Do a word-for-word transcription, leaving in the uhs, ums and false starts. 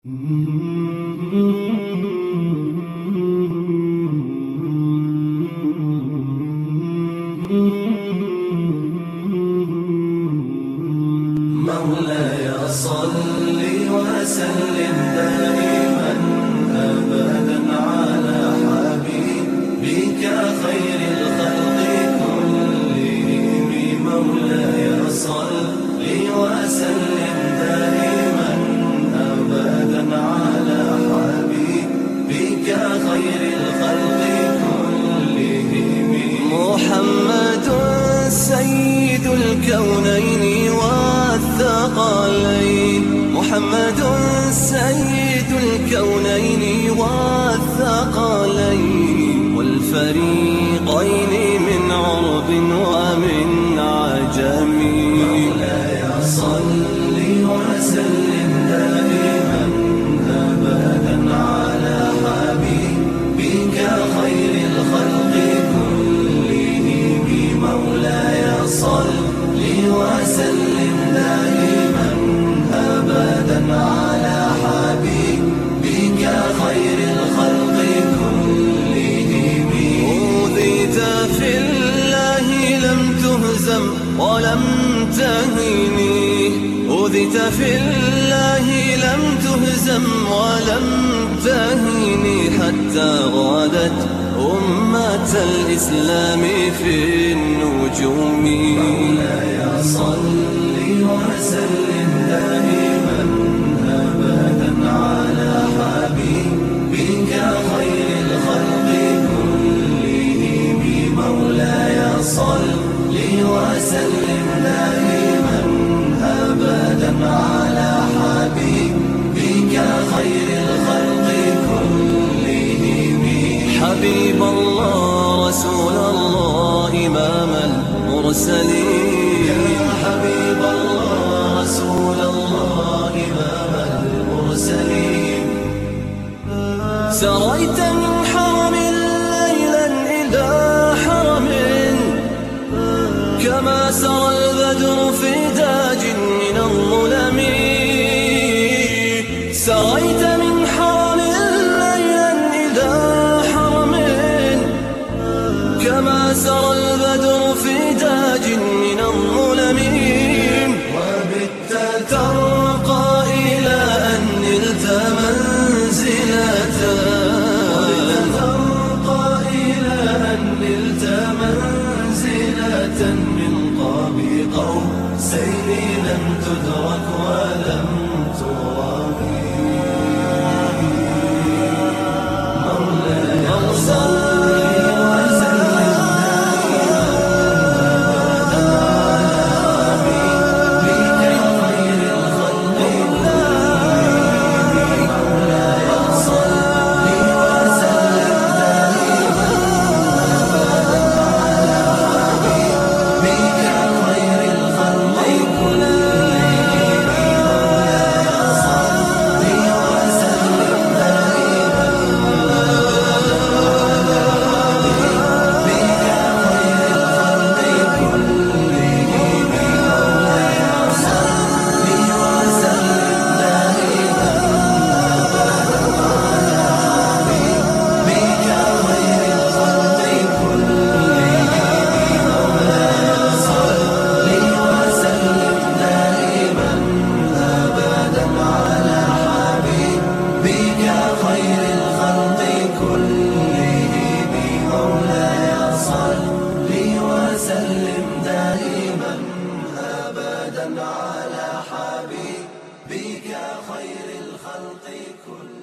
مولاي صل وسلم دائما أبدا على حبيبك خير الخلق كلهم. مولاي صل وسلم دائما أبدا على حبيبك خير الخلق كلهم. محمد سيد الكونين والثقلين، محمد سيد الكونين والثقلين والفريقين من عرب ومن عجم. مولاي صل وسلم دائما أبدا على حبيبك خير الخلق كلهم. مولاي صل وسلم دائما أبدا على حبيبك خير الخلق كلهم. أوذيت في الله لم تهزم ولم تهني، أوذيت في الله لم تهزم ولم تهني حتى غادت أمة الإسلام في النجوم. مولاي صل وسلم دائما أبدا على حبيبك خير الخلق كلهم. مولاي صل وسلم دائما أبدا على حبيبك خير الخلق كلهم. حبيب الله رسول الله إمام المرسلين، يا حبيب الله رسول الله إمام المرسلين. سريت من حرم ليلا إلى حرم كما سرى البدر في تاج من الظلم. سريت من حرم ليلا إلى حرم كما سرى البدر في تاج من الظلم. وبت ترقى إلى أن نلت منزلة، وبت ترقى إلى أن نلت منزلة من قاب قوسين لم تدرك ولم ترامي. مولاي صل دائما أبدا على حبيبك خير الخلق كلهم.